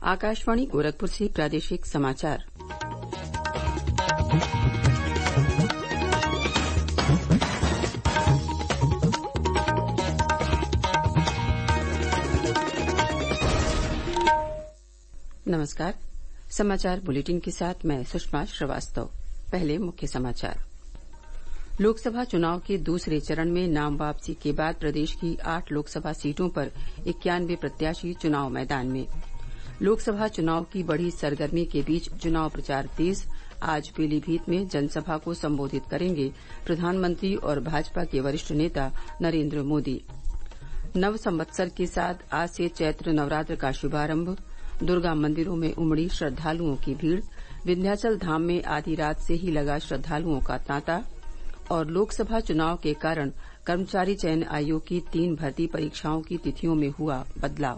आकाशवाणी गोरखपुर से प्रादेशिक समाचार। नमस्कार। समाचार बुलेटिन के साथ मैं सुषमा श्रीवास्तव। पहले मुख्य समाचार। लोकसभा चुनाव के दूसरे चरण में नाम वापसी के बाद प्रदेश की 8 लोकसभा सीटों पर 91 प्रत्याशी चुनाव मैदान में। लोकसभा चुनाव की बढ़ी सरगर्मी के बीच चुनाव प्रचार तेज। आज पीलीभीत में जनसभा को संबोधित करेंगे प्रधानमंत्री और भाजपा के वरिष्ठ नेता नरेंद्र मोदी। नव संवत्सर के साथ आज से चैत्र नवरात्र का शुभारंभ। दुर्गा मंदिरों में उमड़ी श्रद्धालुओं की भीड़। विंध्याचल धाम में आधी रात से ही लगा श्रद्धालुओं का तांता। और लोकसभा चुनाव के कारण कर्मचारी चयन आयोग की 3 भर्ती परीक्षाओं की तिथियों में हुआ बदलाव।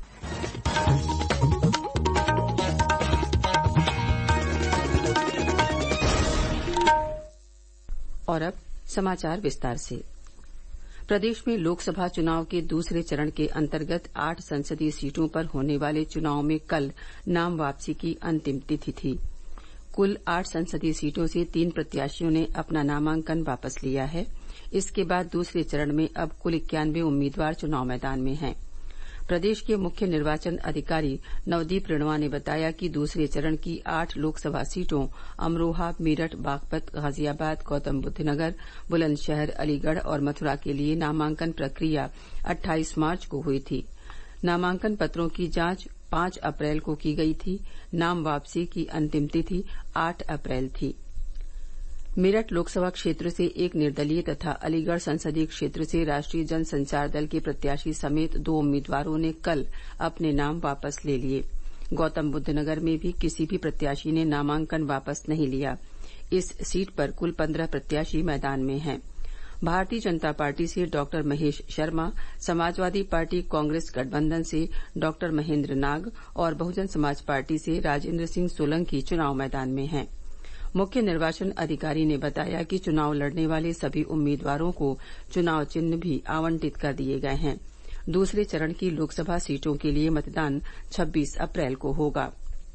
और अब समाचार विस्तार से। प्रदेश में लोकसभा चुनाव के दूसरे चरण के अंतर्गत 8 संसदीय सीटों पर होने वाले चुनाव में कल नाम वापसी की अंतिम तिथि थी। कुल 8 संसदीय सीटों से 3 प्रत्याशियों ने अपना नामांकन वापस लिया है। इसके बाद दूसरे चरण में अब कुल 91 उम्मीदवार चुनाव मैदान में हैं। प्रदेश के मुख्य निर्वाचन अधिकारी नवदीप रेणुआ ने बताया कि दूसरे चरण की 8 लोकसभा सीटों अमरोहा, मेरठ, बागपत, गाजियाबाद, गौतमबुद्धनगर, बुलंदशहर, अलीगढ़ और मथुरा के लिए नामांकन प्रक्रिया 28 मार्च को हुई थी। नामांकन पत्रों की जांच 5 अप्रैल को की गई थी। नाम वापसी की अंतिम तिथि 8 अप्रैल थी। मेरठ लोकसभा क्षेत्र से एक निर्दलीय तथा अलीगढ़ संसदीय क्षेत्र से राष्ट्रीय जनसंचार दल के प्रत्याशी समेत 2 उम्मीदवारों ने कल अपने नाम वापस ले लिए। गौतमबुद्धनगर में भी किसी भी प्रत्याशी ने नामांकन वापस नहीं लिया। इस सीट पर कुल 15 प्रत्याशी मैदान में हैं। भारतीय जनता पार्टी से डॉक्टर महेश शर्मा, समाजवादी पार्टी कांग्रेस गठबंधन से डॉक्टर महेंद्र नाग और बहुजन समाज पार्टी से राजेंद्र सिंह सोलंकी चुनाव मैदान में हैं। मुख्य निर्वाचन अधिकारी ने बताया कि चुनाव लड़ने वाले सभी उम्मीदवारों को चुनाव चिन्ह भी आवंटित कर दिए गए हैं। दूसरे चरण की लोकसभा सीटों के लिए मतदान 26 अप्रैल को होगा।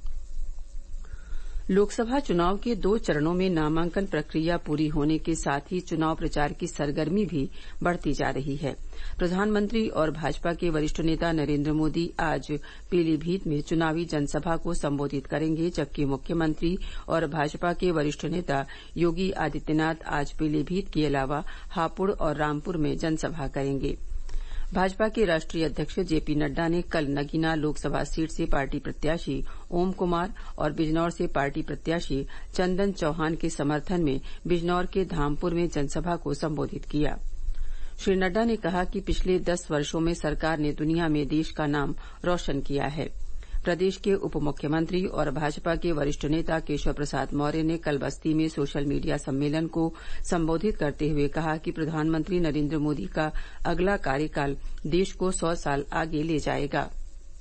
लोकसभा चुनाव के 2 चरणों में नामांकन प्रक्रिया पूरी होने के साथ ही चुनाव प्रचार की सरगर्मी भी बढ़ती जा रही है। प्रधानमंत्री और भाजपा के वरिष्ठ नेता नरेंद्र मोदी आज पीलीभीत में चुनावी जनसभा को संबोधित करेंगे, जबकि मुख्यमंत्री और भाजपा के वरिष्ठ नेता योगी आदित्यनाथ आज पीलीभीत के अलावा हापुड़ और रामपुर में जनसभा करेंगे। भाजपा के राष्ट्रीय अध्यक्ष जेपी नड्डा ने कल नगीना लोकसभा सीट से पार्टी प्रत्याशी ओम कुमार और बिजनौर से पार्टी प्रत्याशी चंदन चौहान के समर्थन में बिजनौर के धामपुर में जनसभा को संबोधित किया। श्री नड्डा ने कहा कि पिछले 10 वर्षों में सरकार ने दुनिया में देश का नाम रोशन किया है। प्रदेश के उप मुख्यमंत्री और भाजपा के वरिष्ठ नेता केशव प्रसाद मौर्य ने कल बस्ती में सोशल मीडिया सम्मेलन को संबोधित करते हुए कहा कि प्रधानमंत्री नरेंद्र मोदी का अगला कार्यकाल देश को 100 साल आगे ले जाएगा।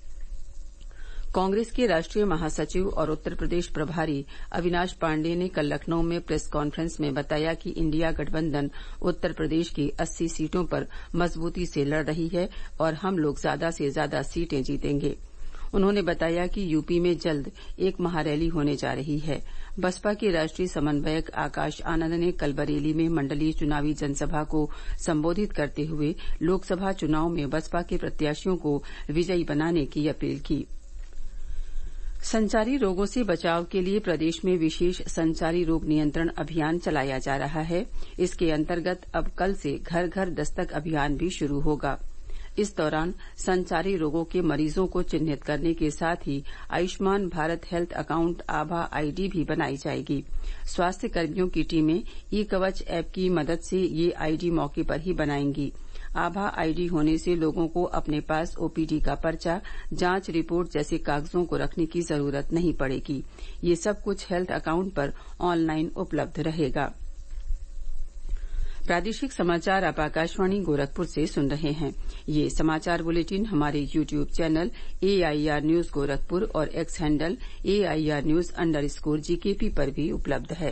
कांग्रेस के राष्ट्रीय महासचिव और उत्तर प्रदेश प्रभारी अविनाश पांडेय ने कल लखनऊ में प्रेस कॉन्फ्रेंस में बताया कि इंडिया गठबंधन उत्तर प्रदेश की 80 सीटों पर मजबूती से लड़ रही है और हम लोग ज्यादा से ज्यादा सीटें जीतेंगे। उन्होंने बताया कि यूपी में जल्द एक महारैली होने जा रही है। बसपा के राष्ट्रीय समन्वयक आकाश आनंद ने कल बरेली में मंडलीय चुनावी जनसभा को संबोधित करते हुए लोकसभा चुनाव में बसपा के प्रत्याशियों को विजयी बनाने की अपील की। संचारी रोगों से बचाव के लिए प्रदेश में विशेष संचारी रोग नियंत्रण अभियान चलाया जा रहा है। इसके अंतर्गत अब कल से घर घर दस्तक अभियान भी शुरू होगा। इस दौरान संचारी रोगों के मरीजों को चिन्हित करने के साथ ही आयुष्मान भारत हेल्थ अकाउंट आभा आईडी भी बनाई जाएगी। स्वास्थ्य कर्मियों की टीमें ई कवच ऐप की मदद से ये आईडी मौके पर ही बनाएंगी। आभा आईडी होने से लोगों को अपने पास ओपीडी का पर्चा, जांच रिपोर्ट जैसे कागजों को रखने की जरूरत नहीं पड़ेगी। ये सब कुछ हेल्थ अकाउंट पर ऑनलाइन उपलब्ध रहेगा। प्रादेशिक समाचार आप आकाशवाणी गोरखपुर से सुन रहे हैं। ये समाचार बुलेटिन हमारे YouTube channel AIR news Gorakhpur और एक्स हैंडल AIR न्यूज_GKP पर भी उपलब्ध है।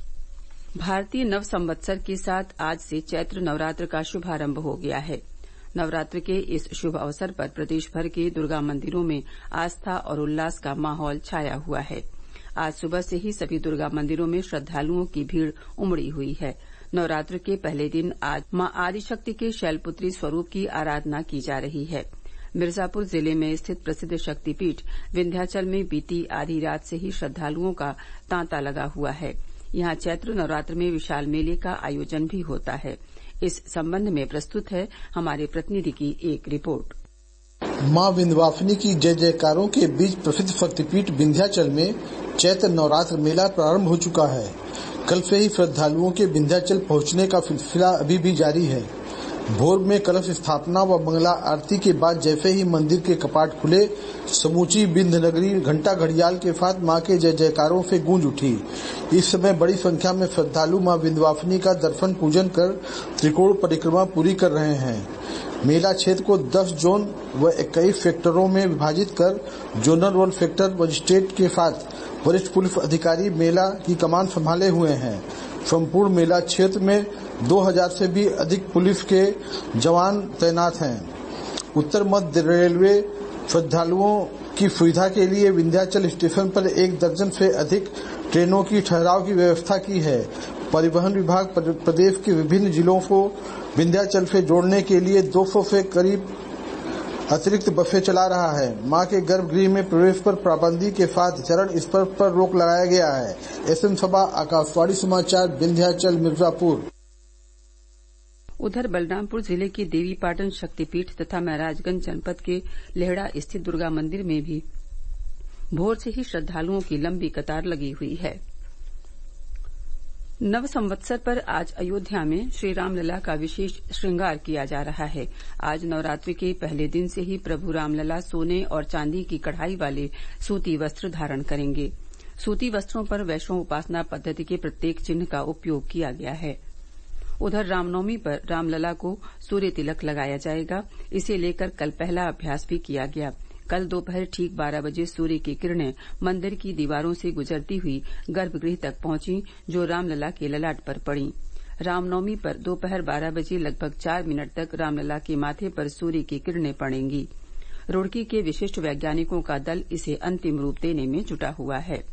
भारतीय नव संवत्सर के साथ आज से चैत्र नवरात्र का शुभारंभ हो गया है। नवरात्र के इस शुभ अवसर पर प्रदेश भर के दुर्गा मंदिरों में आस्था और उल्लास का माहौल छाया हुआ है। आज सुबह से ही सभी दुर्गा मंदिरों में श्रद्धालुओं की भीड़ उमड़ी हुई है। नवरात्र के पहले दिन आज मां आदिशक्ति के शैलपुत्री स्वरूप की आराधना की जा रही है। मिर्जापुर जिले में स्थित प्रसिद्ध शक्तिपीठ विंध्याचल में बीती आधी रात से ही श्रद्धालुओं का तांता लगा हुआ है। यहां चैत्र नवरात्र में विशाल मेले का आयोजन भी होता है। इस संबंध में प्रस्तुत है हमारे प्रतिनिधि की एक रिपोर्ट। मां विंध्यवासिनी की जय जयकारों के बीच प्रसिद्ध शक्तिपीठ विंध्याचल में चैत्र नवरात्र मेला प्रारंभ हो चुका है। कल से ही श्रद्धालुओं के विंध्याचल पहुंचने का सिलसिला अभी भी जारी है। भोर में कलश स्थापना व मंगला आरती के बाद जैसे ही मंदिर के कपाट खुले, समूची विंध्य नगरी घंटा घड़ियाल के साथ मां के जय जयकारों से गूंज उठी। इस समय बड़ी संख्या में श्रद्धालु मां विंध्यवासिनी का दर्शन पूजन कर त्रिकोण परिक्रमा पूरी कर रहे हैं। मेला क्षेत्र को 10 जोन व 21 सेक्टरों में विभाजित कर जोनल वन सेक्टर मजिस्ट्रेट के साथ वरिष्ठ पुलिस अधिकारी मेला की कमान संभाले हुए हैं। संपूर्ण मेला क्षेत्र में 2000 से भी अधिक पुलिस के जवान तैनात हैं। उत्तर मध्य रेलवे श्रद्धालुओं की सुविधा के लिए विंध्याचल स्टेशन पर 1 दर्जन से अधिक ट्रेनों की ठहराव की व्यवस्था की है। परिवहन विभाग प्रदेश के विभिन्न जिलों को विंध्याचल से जोड़ने के लिए 200 से करीब अतिरिक्त बसें चला रहा है। मां के गर्भगृह में प्रवेश पर पाबंदी के साथ चरण स्पर्श पर रोक लगाया गया है। एसएम सबा, आकाशवाणी समाचार, विंध्याचल, मिर्जापुर। उधर बलरामपुर जिले के देवीपाटन शक्तिपीठ तथा महराजगंज जनपद के लेहड़ा स्थित दुर्गा मंदिर में भी भोर से ही श्रद्धालुओं की लंबी कतार लगी हुई है। नव संवत्सर पर आज अयोध्या में श्री रामलला का विशेष श्रृंगार किया जा रहा है। आज नवरात्रि के पहले दिन से ही प्रभु रामलला सोने और चांदी की कढ़ाई वाले सूती वस्त्र धारण करेंगे। सूती वस्त्रों पर वैष्णव उपासना पद्धति के प्रत्येक चिन्ह का उपयोग किया गया है। उधर रामनवमी पर रामलला को सूर्य तिलक लगाया जाएगा। इसे लेकर कल पहला अभ्यास भी किया गया। कल दोपहर ठीक 12 बजे सूर्य की किरणें मंदिर की दीवारों से गुजरती हुई गर्भगृह तक पहुंची, जो रामलला के ललाट पर पड़ी। रामनवमी पर दोपहर 12 बजे लगभग 4 मिनट तक रामलला के माथे पर सूर्य की किरणें पड़ेंगी। रुड़की के विशिष्ट वैज्ञानिकों का दल इसे अंतिम रूप देने में जुटा हुआ है।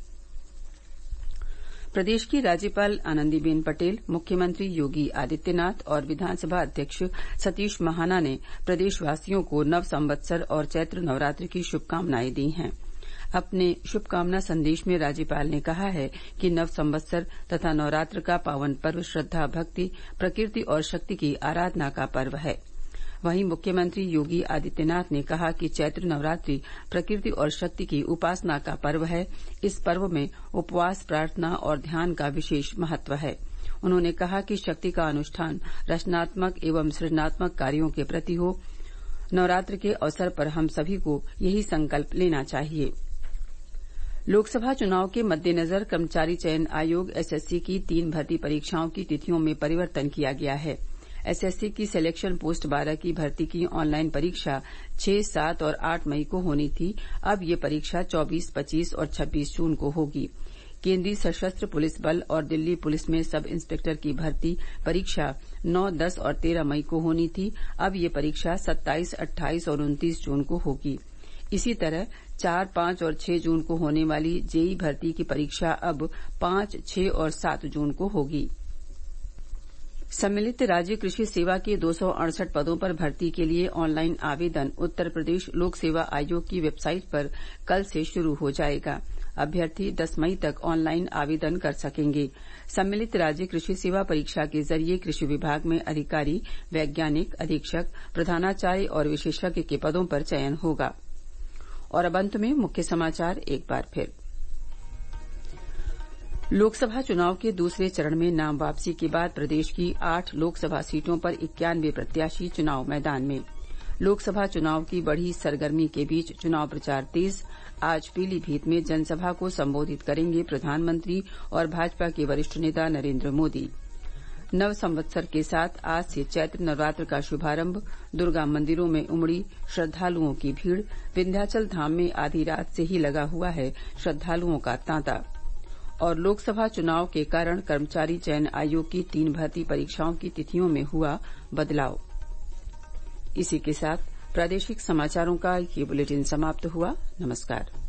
प्रदेश की राज्यपाल आनंदीबेन पटेल, मुख्यमंत्री योगी आदित्यनाथ और विधानसभा अध्यक्ष सतीश महाना ने प्रदेशवासियों को नव संवत्सर और चैत्र नवरात्र की शुभकामनाएं दी हैं। अपने शुभकामना संदेश में राज्यपाल ने कहा है कि नव संवत्सर तथा नवरात्र का पावन पर्व श्रद्धा, भक्ति, प्रकृति और शक्ति की आराधना का पर्व है। वहीं मुख्यमंत्री योगी आदित्यनाथ ने कहा कि चैत्र नवरात्रि प्रकृति और शक्ति की उपासना का पर्व है। इस पर्व में उपवास, प्रार्थना और ध्यान का विशेष महत्व है। उन्होंने कहा कि शक्ति का अनुष्ठान रचनात्मक एवं सृजनात्मक कार्यों के प्रति हो। नवरात्र के अवसर पर हम सभी को यही संकल्प लेना चाहिए। लोकसभा चुनाव के मद्देनजर कर्मचारी चयन आयोग एसएससी की 3 भर्ती परीक्षाओं की तिथियों में परिवर्तन किया गया है। एसएससी की सिलेक्शन पोस्ट 12 की भर्ती की ऑनलाइन परीक्षा 6, 7 और 8 मई को होनी थी। अब ये परीक्षा 24, 25 और 26 जून को होगी। केंद्रीय सशस्त्र पुलिस बल और दिल्ली पुलिस में सब इंस्पेक्टर की भर्ती परीक्षा 9, 10 और 13 मई को होनी थी। अब ये परीक्षा 27, 28 और 29 जून को होगी। इसी तरह 4, 5 और 6 जून को होने वाली जेईई भर्ती की परीक्षा अब 5, 6 और 7 जून को होगी। सम्मिलित राज्य कृषि सेवा के 268 पदों पर भर्ती के लिए ऑनलाइन आवेदन उत्तर प्रदेश लोक सेवा आयोग की वेबसाइट पर कल से शुरू हो जाएगा। अभ्यर्थी 10 मई तक ऑनलाइन आवेदन कर सकेंगे। सम्मिलित राज्य कृषि सेवा परीक्षा के जरिए कृषि विभाग में अधिकारी, वैज्ञानिक, अधीक्षक, प्रधानाचार्य और विशेषज्ञ के पदों पर चयन होगा। और अब अंत में मुख्य समाचार एक बार फिर। लोकसभा चुनाव के दूसरे चरण में नाम वापसी के बाद प्रदेश की 8 लोकसभा सीटों पर 91 प्रत्याशी चुनाव मैदान में। लोकसभा चुनाव की बढ़ी सरगर्मी के बीच चुनाव प्रचार तेज। आज पीलीभीत में जनसभा को संबोधित करेंगे प्रधानमंत्री और भाजपा के वरिष्ठ नेता नरेंद्र मोदी। नव संवत्सर के साथ आज से चैत्र नवरात्र का शुभारंभ। दुर्गा मंदिरों में उमड़ी श्रद्धालुओं की भीड़। विंध्याचल धाम में आधी रात से ही लगा हुआ है श्रद्धालुओं का तांता। और लोकसभा चुनाव के कारण कर्मचारी चयन आयोग की 3 भर्ती परीक्षाओं की तिथियों में हुआ बदलाव। इसी के साथ प्रादेशिक समाचारों का ये बुलेटिन समाप्त हुआ। नमस्कार।